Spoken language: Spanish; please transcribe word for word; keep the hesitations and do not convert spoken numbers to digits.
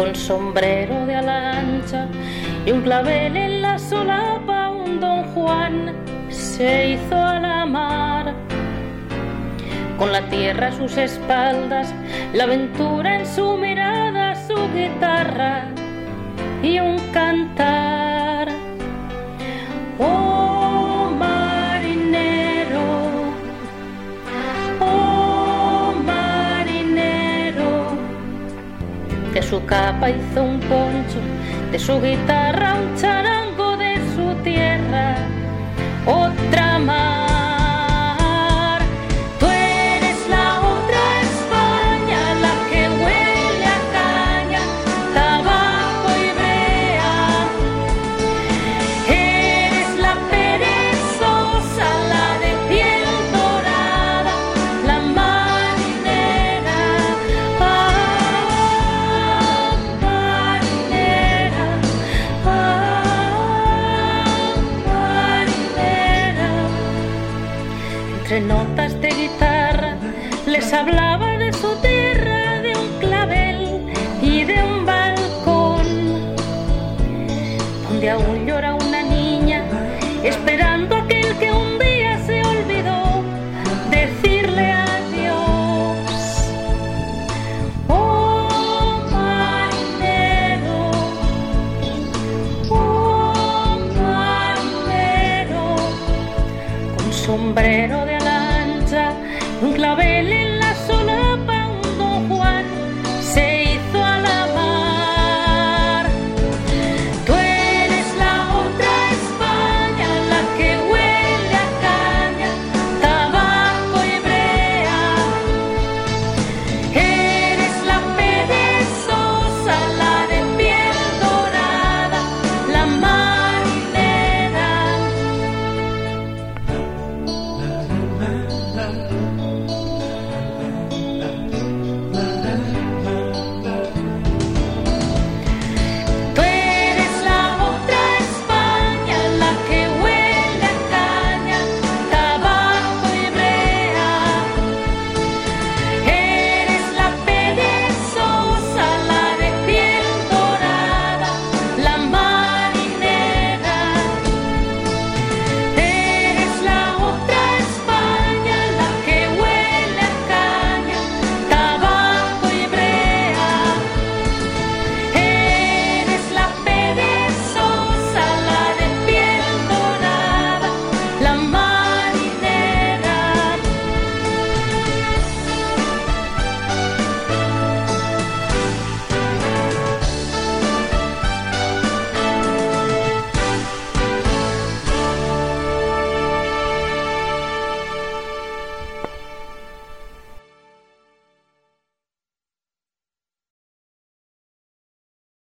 con sombrero de ala ancha y un clavel en la solapa, un don Juan se hizo a la mar. Con la tierra a sus espaldas, la aventura en su mirada, su guitarra y un cantar. Oh marinero, oh marinero, de su capa hizo un poncho, de su guitarra un charango, de su tierra otra mar. Tú eres la otra España, la que huele a caña, tabaco y brea. Eres la perezosa, la de piel dorada, la marinera. Ah, marinera, ah, marinera. Entre notas de guitarra les hablaba de su tierra, de un clavel y de un balcón, donde aún llora una niña, esperando a aquel que un día se olvidó decirle adiós. Oh marinero, oh marinero, con sombrero de ala ancha, un clavel en